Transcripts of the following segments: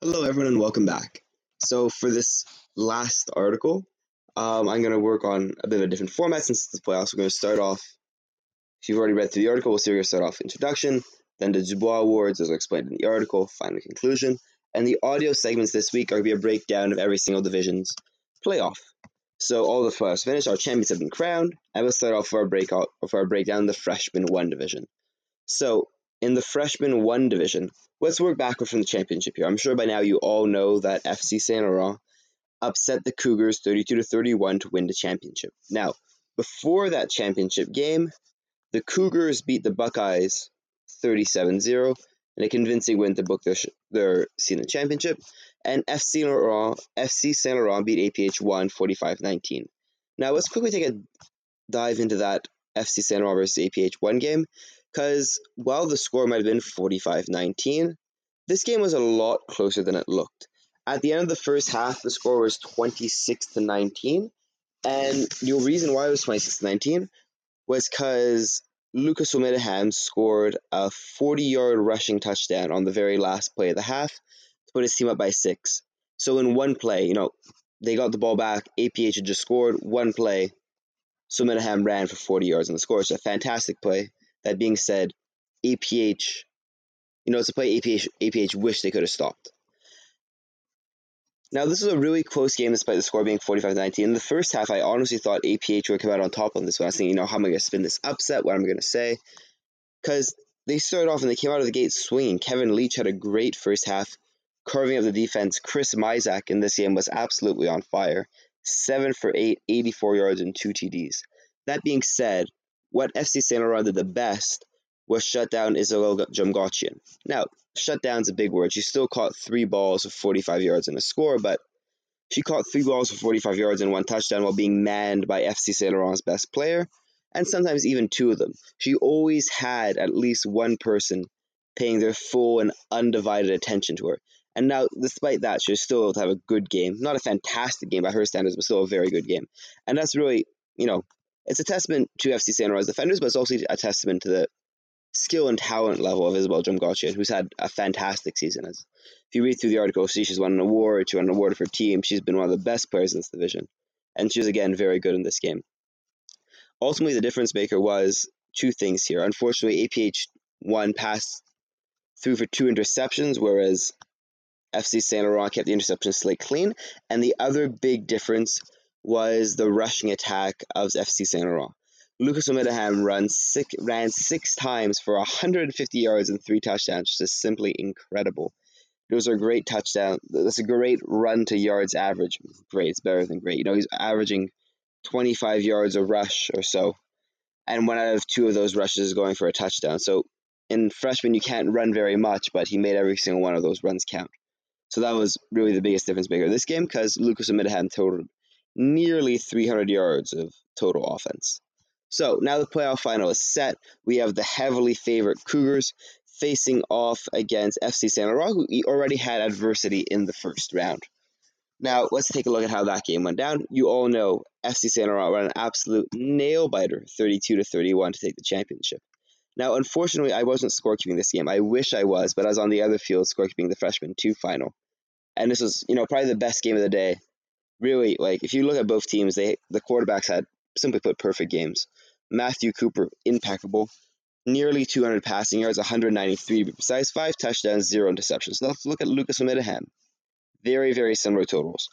Hello, everyone, and welcome back. So, for this last article, I'm going to work on a bit of a different format since it's the playoffs. We're going to start off, if you've already read through the article, we're going to start off introduction, then the Dubois Awards, as are explained in the article, final conclusion, and the audio segments this week are going to be a breakdown of every single division's playoff. So, all the playoffs finished, our champions have been crowned, and we'll start off for our breakdown of the Freshman 1 division. So, in the Freshman 1 division, let's work backward from the championship here. I'm sure by now you all know that FC Saint Laurent upset the Cougars 32-31 to win the championship. Now, before that championship game, the Cougars beat the Buckeyes 37-0 in a convincing win to book their season championship, and FC Saint Laurent beat APH 1 45-19. Now, let's quickly take a dive into that FC Saint Laurent versus APH 1 game, because while the score might have been 45-19, this game was a lot closer than it looked. At the end of the first half, the score was 26-19, and the reason why it was 26-19 was because Lucas Omidaham scored a 40-yard rushing touchdown on the very last play of the half to put his team up by 6. So in one play, they got the ball back, APH had just scored one play, so Omidaham ran for 40 yards on the score. It's a fantastic play. That being said, APH, it's a play APH wished they could have stopped. Now, this was a really close game despite the score being 45-19. In the first half, I honestly thought APH would come out on top on this one. I was thinking, how am I going to spin this upset? What am I going to say? Because they started off and they came out of the gate swinging. Kevin Leach had a great first half, carving up the defense. Chris Mizak in this game was absolutely on fire. 7 for 8, 84 yards, and 2 TDs. That being said, what FC Saint Laurent did the best was shut down Isabel Jumgochian. Now, shut down's a big word. She still caught 3 balls for 45 yards and a score, but she caught 3 balls for 45 yards and 1 touchdown while being manned by FC Saint Laurent's best player, and sometimes even 2 of them. She always had at least one person paying their full and undivided attention to her. And now, despite that, she was still able to have a good game. Not a fantastic game by her standards, but still a very good game. And that's really, it's a testament to FC Saint Laurent's defenders, but it's also a testament to the skill and talent level of Isabel Jumgochian, who's had a fantastic season. If you read through the article, she's won an award, she won an award of her team. She's been one of the best players in this division. And she was, again, very good in this game. Ultimately, the difference maker was 2 things here. Unfortunately, APH 1 passed through for 2 interceptions, whereas FC Saint Laurent kept the interception slate clean. And the other big difference was the rushing attack of FC Saint Laurent. Lucas Omidaham ran 6 times for 150 yards and 3 touchdowns, which is simply incredible. Those are great touchdowns. That's a great run to yards average. Great, it's better than great. He's averaging 25 yards a rush or so, and 1 out of 2 of those rushes is going for a touchdown. So in freshman, you can't run very much, but he made every single one of those runs count. So that was really the biggest difference maker this game, because Lucas Omidaham totaled nearly 300 yards of total offense. So now the playoff final is set. We have the heavily favored Cougars facing off against FC Saint Laurent, who already had adversity in the first round. Now, let's take a look at how that game went down. You all know FC Saint Laurent ran an absolute nail-biter, 32-31, to take the championship. Now, unfortunately, I wasn't scorekeeping this game. I wish I was, but I was on the other field scorekeeping the Freshman 2 final. And this was, probably the best game of the day. Really, if you look at both teams, the quarterbacks had, simply put, perfect games. Matthew Cooper, impeccable. Nearly 200 passing yards, 193 to be precise, 5 touchdowns, 0 interceptions. Now let's look at Lucas Omidaham. Very, very similar totals.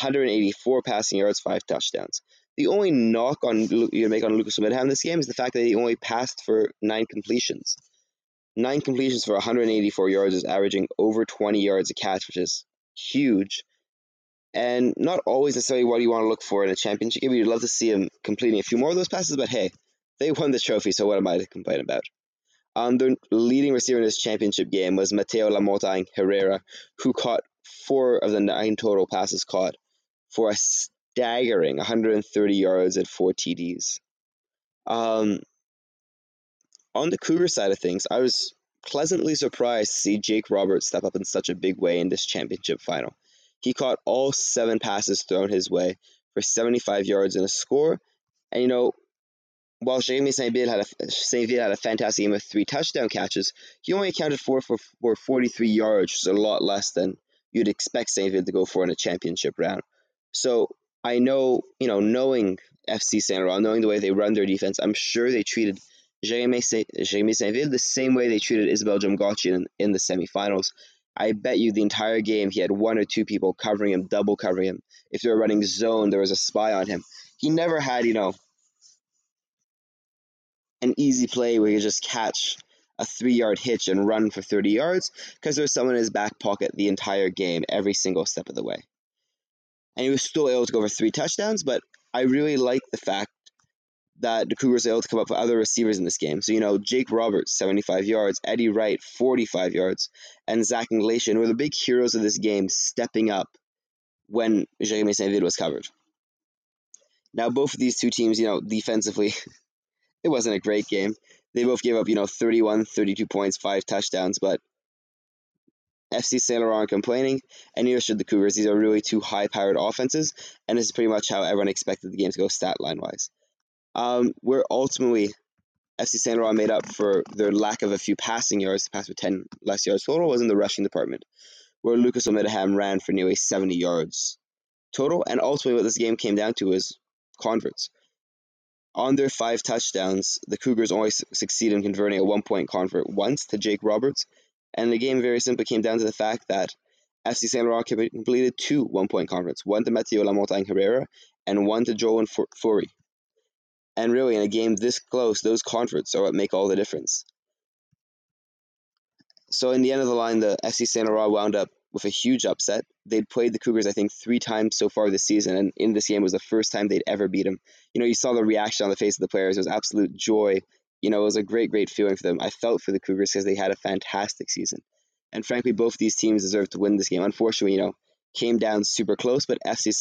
184 passing yards, 5 touchdowns. The only knock you make on Lucas Omidaham this game is the fact that he only passed for 9 completions. 9 completions for 184 yards is averaging over 20 yards a catch, which is huge. And not always necessarily what you want to look for in a championship game. You'd love to see him completing a few more of those passes, but hey, they won the trophy, so what am I to complain about? The leading receiver in this championship game was Mateo Lamontagne Herrera, who caught 4 of the 9 total passes caught for a staggering 130 yards and 4 TDs. On the Cougar side of things, I was pleasantly surprised to see Jake Roberts step up in such a big way in this championship final. He caught all 7 passes thrown his way for 75 yards and a score. And while Jeremy Saint-Ville had a fantastic game of 3 touchdown catches, he only accounted for 43 yards, which is a lot less than you'd expect Saint Ville to go for in a championship round. So I know, knowing FC Saint Laurent, knowing the way they run their defense, I'm sure they treated Jérémy Saint-Ville the same way they treated Isabelle Jomgachi in the semifinals. I bet you the entire game he had one or two people covering him, double covering him. If they were running zone, there was a spy on him. He never had, an easy play where he could just catch a 3 yard hitch and run for 30 yards because there was someone in his back pocket the entire game, every single step of the way. And he was still able to go for 3 touchdowns, but I really like the fact that the Cougars were able to come up with other receivers in this game. So, Jake Roberts, 75 yards, Eddie Wright, 45 yards, and Zach Inglation were the big heroes of this game, stepping up when Jérémy Saint-Ville was covered. Now, both of these two teams, defensively, it wasn't a great game. They both gave up, 31, 32 points, 5 touchdowns, but FC Saint Laurent complaining, and neither should the Cougars. These are really two high-powered offenses, and this is pretty much how everyone expected the game to go stat line-wise. Where ultimately FC Saint Laurent made up for their lack of a few passing yards, to pass for 10 less yards total, was in the rushing department, where Lucas Omidaham ran for nearly 70 yards total, and ultimately what this game came down to was converts. On their 5 touchdowns, the Cougars only succeeded in converting a 1-point convert once to Jake Roberts, and the game very simply came down to the fact that FC Saint Laurent completed 2 1-point converts, one to Mathieu Lamontagne Herrera and one to Joel Fourie. And really, in a game this close, those converts are what make all the difference. So in the end of the line, the FC Saint Laurent wound up with a huge upset. They'd played the Cougars, I think, 3 times so far this season, and in this game was the first time they'd ever beat them. You saw the reaction on the face of the players. It was absolute joy. It was a great, great feeling for them. I felt for the Cougars because they had a fantastic season. And frankly, both these teams deserved to win this game. Unfortunately, came down super close, but FC